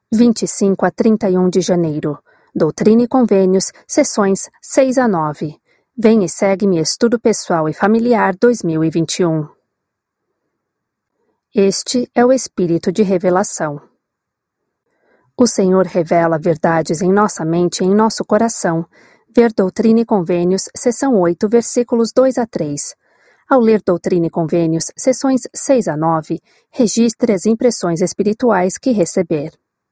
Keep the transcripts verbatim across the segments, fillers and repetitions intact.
vinte e cinco a trinta e um de janeiro. Doutrina e Convênios, sessões seis a nove. Vem e segue-me Estudo Pessoal e Familiar dois mil e vinte e um. Este é o Espírito de Revelação. O Senhor revela verdades em nossa mente e em nosso coração. Ver Doutrina e Convênios, seção oito, versículos dois a três. Ao ler Doutrina e Convênios, sessões seis a nove, registre as impressões espirituais que receber.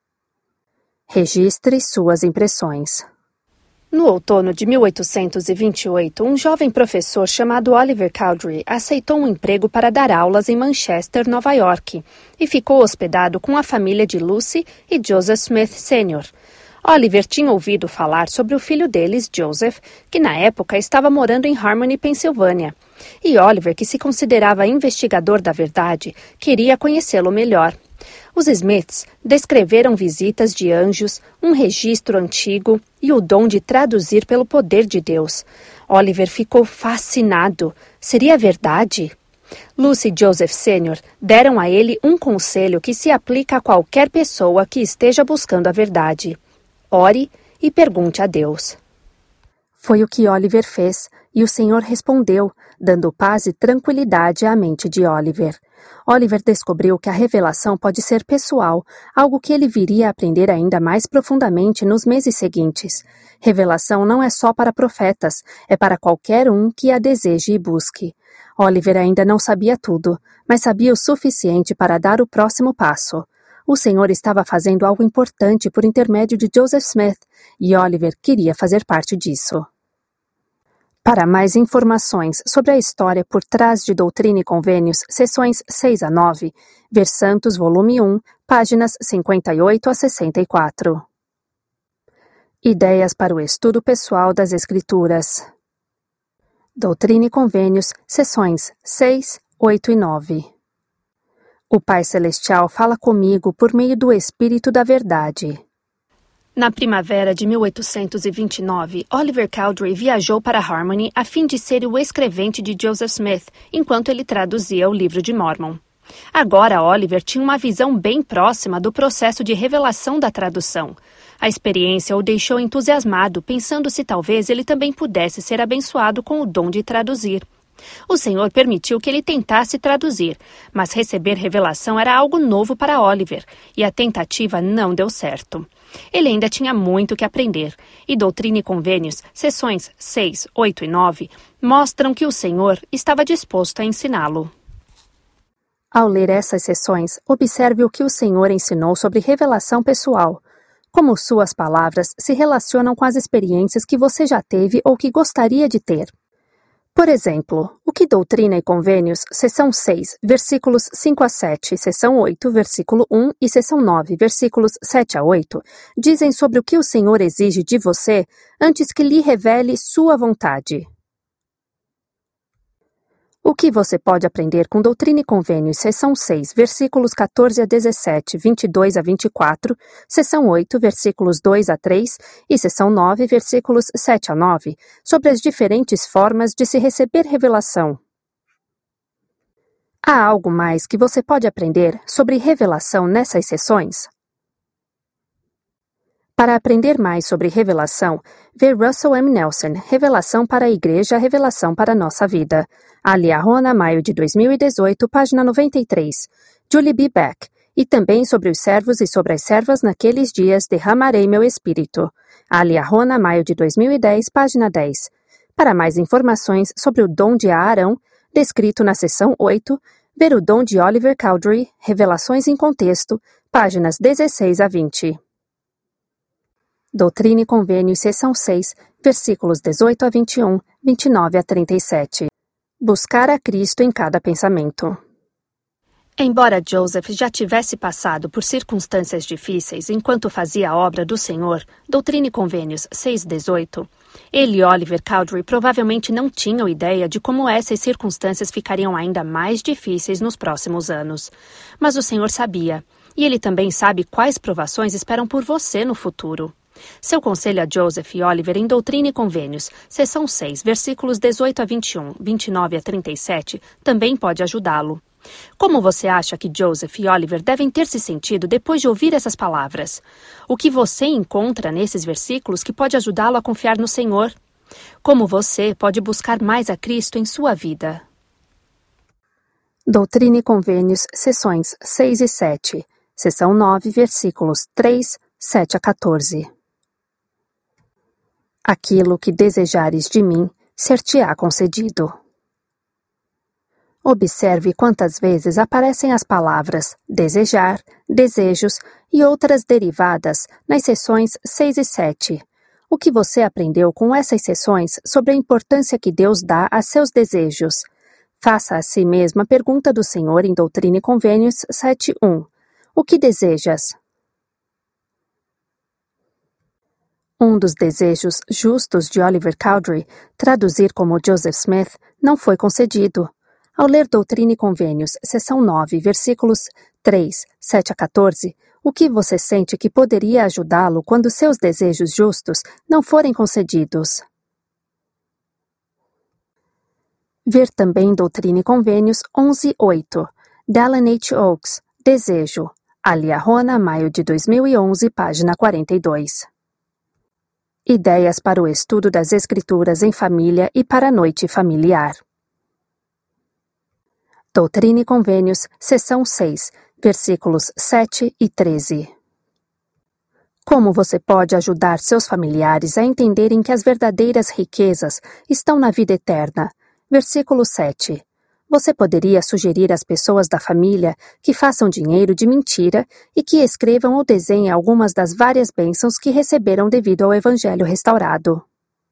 Registre suas impressões. No outono de mil oitocentos e vinte e oito, um jovem professor chamado Oliver Cowdery aceitou um emprego para dar aulas em Manchester, Nova York, e ficou hospedado com a família de Lucy e Joseph Smith Sênior Oliver tinha ouvido falar sobre o filho deles, Joseph, que na época estava morando em Harmony, Pensilvânia. E Oliver, que se considerava investigador da verdade, queria conhecê-lo melhor. Os Smiths descreveram visitas de anjos, um registro antigo e o dom de traduzir pelo poder de Deus. Oliver ficou fascinado. Seria verdade? Lucy e Joseph Sênior deram a ele um conselho que se aplica a qualquer pessoa que esteja buscando a verdade. Ore e pergunte a Deus. Foi o que Oliver fez, e o Senhor respondeu, dando paz e tranquilidade à mente de Oliver. Oliver descobriu que a revelação pode ser pessoal, algo que ele viria a aprender ainda mais profundamente nos meses seguintes. Revelação não é só para profetas, é para qualquer um que a deseje e busque. Oliver ainda não sabia tudo, mas sabia o suficiente para dar o próximo passo. O Senhor estava fazendo algo importante por intermédio de Joseph Smith, e Oliver queria fazer parte disso. Para mais informações sobre a história por trás de Doutrina e Convênios, sessões seis a nove, ver Santos, volume um, páginas cinquenta e oito a sessenta e quatro. Ideias para o estudo pessoal das Escrituras. Doutrina e Convênios, sessões seis, oito e nove. O Pai Celestial fala comigo por meio do Espírito da Verdade. Na primavera de mil oitocentos e vinte e nove, Oliver Cowdery viajou para Harmony a fim de ser o escrevente de Joseph Smith, enquanto ele traduzia o livro de Mormon. Agora Oliver tinha uma visão bem próxima do processo de revelação da tradução. A experiência o deixou entusiasmado, pensando se talvez ele também pudesse ser abençoado com o dom de traduzir. O Senhor permitiu que ele tentasse traduzir, mas receber revelação era algo novo para Oliver, e a tentativa não deu certo. Ele ainda tinha muito que aprender, e Doutrina e Convênios, sessões seis, oito e nove, mostram que o Senhor estava disposto a ensiná-lo. Ao ler essas sessões, observe o que o Senhor ensinou sobre revelação pessoal, como suas palavras se relacionam com as experiências que você já teve ou que gostaria de ter. Por exemplo, o que Doutrina e Convênios, seção seis, versículos cinco a sete, seção oito, versículo um e seção nove, versículos sete a oito, dizem sobre o que o Senhor exige de você antes que lhe revele sua vontade. O que você pode aprender com Doutrina e Convênios, seção seis, versículos quatorze a dezessete, vinte e dois a vinte e quatro, seção oito, versículos dois a três e seção nove, versículos sete a nove, sobre as diferentes formas de se receber revelação. Há algo mais que você pode aprender sobre revelação nessas sessões? Para aprender mais sobre revelação, vê Russell M. Nelson, Revelação para a Igreja, Revelação para a Nossa Vida. Aliahona, maio de dois mil e dezoito, página noventa e três. Julie B. Beck. E também sobre os servos e sobre as servas naqueles dias derramarei meu espírito. Aliahona, maio de dois mil e dez, página dez. Para mais informações sobre o dom de Aarão, descrito na seção oito, ver o dom de Oliver Cowdery, Revelações em Contexto, páginas dezesseis a vinte. Doutrina e Convênios, seção seis, versículos dezoito a vinte e um, vinte e nove a trinta e sete. Buscar a Cristo em cada pensamento. Embora Joseph já tivesse passado por circunstâncias difíceis enquanto fazia a obra do Senhor, Doutrina e Convênios seis, dezoito, ele e Oliver Cowdery provavelmente não tinham ideia de como essas circunstâncias ficariam ainda mais difíceis nos próximos anos. Mas o Senhor sabia, e Ele também sabe quais provações esperam por você no futuro. Seu conselho a Joseph e Oliver em Doutrina e Convênios, seção seis, versículos dezoito a vinte e um, vinte e nove a trinta e sete, também pode ajudá-lo. Como você acha que Joseph e Oliver devem ter se sentido depois de ouvir essas palavras? O que você encontra nesses versículos que pode ajudá-lo a confiar no Senhor? Como você pode buscar mais a Cristo em sua vida? Doutrina e Convênios, sessões seis e sete, sessão nove, versículos três, sete a quatorze. Aquilo que desejares de mim, ser-te-á concedido. Observe quantas vezes aparecem as palavras desejar, desejos e outras derivadas nas sessões seis e sete. O que você aprendeu com essas sessões sobre a importância que Deus dá a seus desejos? Faça a si mesmo a pergunta do Senhor em Doutrina e Convênios sete um. O que desejas? Um dos desejos justos de Oliver Cowdery, traduzir como Joseph Smith, não foi concedido. Ao ler Doutrina e Convênios, seção nove, versículos três, sete a quatorze, o que você sente que poderia ajudá-lo quando seus desejos justos não forem concedidos? Ver também Doutrina e Convênios onze oito, Dallin H. Oaks, Desejo, Aliahona, maio de dois mil e onze, página quarenta e dois. Ideias para o estudo das Escrituras em família e para a noite familiar. Doutrina e Convênios, seção seis, versículos sete e treze. Como você pode ajudar seus familiares a entenderem que as verdadeiras riquezas estão na vida eterna? Versículo sete. Você poderia sugerir às pessoas da família que façam dinheiro de mentira e que escrevam ou desenhem algumas das várias bênçãos que receberam devido ao Evangelho restaurado.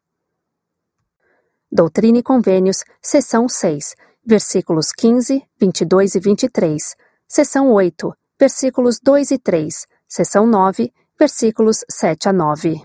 Doutrina e Convênios, seção seis, versículos quinze, vinte e dois e vinte e três, seção oito, versículos dois e três, seção nove, versículos sete a nove.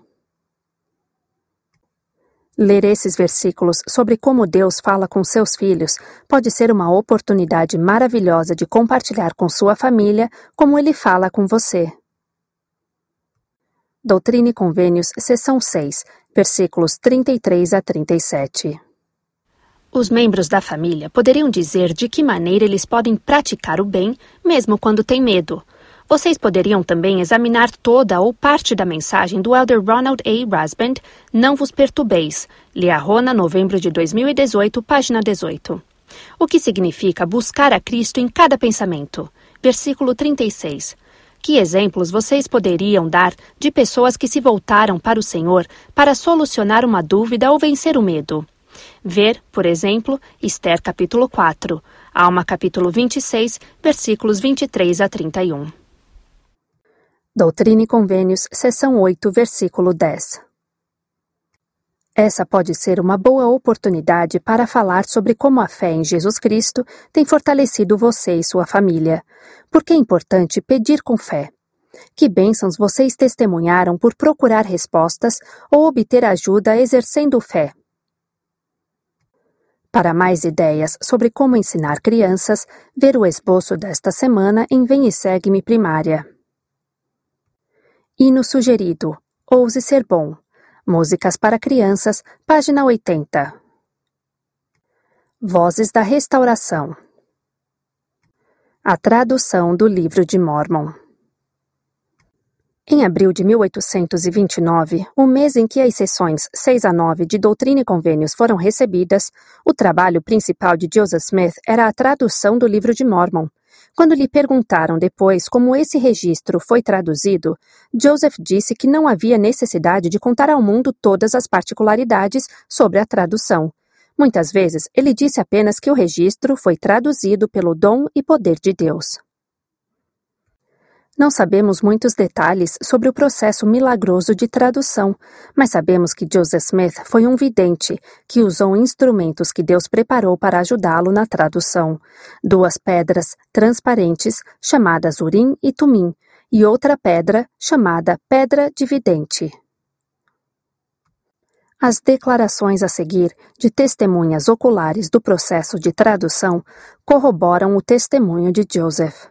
Ler esses versículos sobre como Deus fala com seus filhos pode ser uma oportunidade maravilhosa de compartilhar com sua família como Ele fala com você. Doutrina e Convênios, seção seis, versículos trinta e três a trinta e sete. Os membros da família poderiam dizer de que maneira eles podem praticar o bem, mesmo quando têm medo. Vocês poderiam também examinar toda ou parte da mensagem do Elder Ronald A. Rasband, Não vos perturbeis, Liahona, novembro de dois mil e dezoito, página dezoito. O que significa buscar a Cristo em cada pensamento? Versículo trinta e seis. Que exemplos vocês poderiam dar de pessoas que se voltaram para o Senhor para solucionar uma dúvida ou vencer o medo? Ver, por exemplo, Esther capítulo quatro, Alma capítulo vinte e seis, versículos vinte e três a trinta e um. Doutrina e Convênios, seção oito, versículo dez. Essa pode ser uma boa oportunidade para falar sobre como a fé em Jesus Cristo tem fortalecido você e sua família. Porque é importante pedir com fé. Que bênçãos vocês testemunharam por procurar respostas ou obter ajuda exercendo fé. Para mais ideias sobre como ensinar crianças, ver o esboço desta semana em Vem e Segue-me Primária. Hino sugerido, Ouse Ser Bom. Músicas para crianças, página oitenta. Vozes da Restauração. A tradução do Livro de Mórmon. Em abril de mil oitocentos e vinte e nove, o mês em que as sessões seis a nove de Doutrina e Convênios foram recebidas, o trabalho principal de Joseph Smith era a tradução do Livro de Mórmon. Quando lhe perguntaram depois como esse registro foi traduzido, Joseph disse que não havia necessidade de contar ao mundo todas as particularidades sobre a tradução. Muitas vezes, ele disse apenas que o registro foi traduzido pelo dom e poder de Deus. Não sabemos muitos detalhes sobre o processo milagroso de tradução, mas sabemos que Joseph Smith foi um vidente que usou instrumentos que Deus preparou para ajudá-lo na tradução. Duas pedras transparentes, chamadas Urim e Tumim, e outra pedra, chamada Pedra de Vidente. As declarações a seguir, de testemunhas oculares do processo de tradução, corroboram o testemunho de Joseph.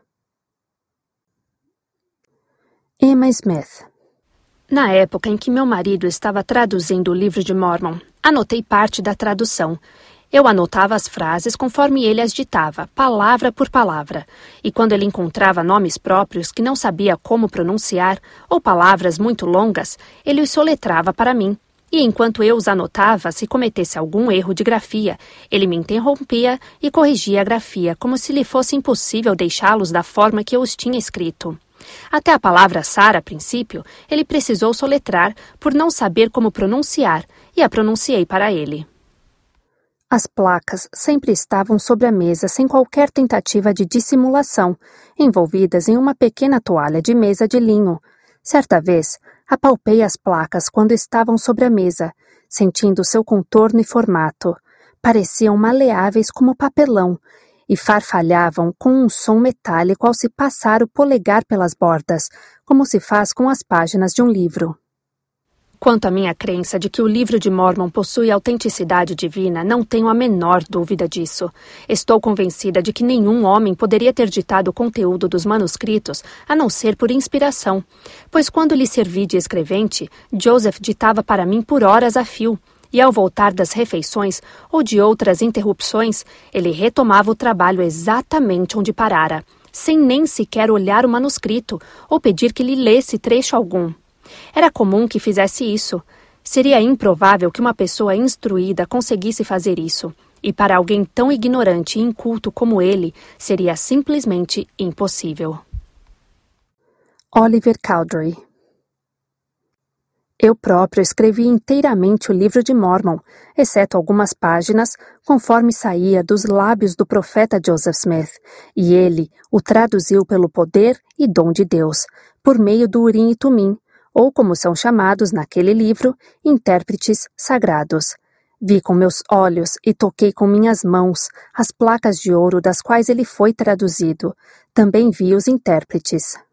Emma Smith. Na época em que meu marido estava traduzindo o Livro de Mórmon, anotei parte da tradução. Eu anotava as frases conforme ele as ditava, palavra por palavra, e quando ele encontrava nomes próprios que não sabia como pronunciar, ou palavras muito longas, ele os soletrava para mim. E enquanto eu os anotava, se cometesse algum erro de grafia, ele me interrompia e corrigia a grafia, como se lhe fosse impossível deixá-los da forma que eu os tinha escrito. Até a palavra Sara, a princípio, ele precisou soletrar por não saber como pronunciar, e a pronunciei para ele. As placas sempre estavam sobre a mesa sem qualquer tentativa de dissimulação, envolvidas em uma pequena toalha de mesa de linho. Certa vez, apalpei as placas quando estavam sobre a mesa, sentindo seu contorno e formato. Pareciam maleáveis como papelão e farfalhavam com um som metálico ao se passar o polegar pelas bordas, como se faz com as páginas de um livro. Quanto à minha crença de que o livro de Mórmon possui autenticidade divina, não tenho a menor dúvida disso. Estou convencida de que nenhum homem poderia ter ditado o conteúdo dos manuscritos, a não ser por inspiração, pois quando lhe servi de escrevente, Joseph ditava para mim por horas a fio, e ao voltar das refeições ou de outras interrupções, ele retomava o trabalho exatamente onde parara, sem nem sequer olhar o manuscrito ou pedir que lhe lesse trecho algum. Era comum que fizesse isso. Seria improvável que uma pessoa instruída conseguisse fazer isso, e para alguém tão ignorante e inculto como ele, seria simplesmente impossível. Oliver Cowdery. Eu próprio escrevi inteiramente o livro de Mórmon, exceto algumas páginas, conforme saía dos lábios do profeta Joseph Smith, e ele o traduziu pelo poder e dom de Deus, por meio do Urim e Tumim, ou como são chamados naquele livro, intérpretes sagrados. Vi com meus olhos e toquei com minhas mãos as placas de ouro das quais ele foi traduzido. Também vi os intérpretes.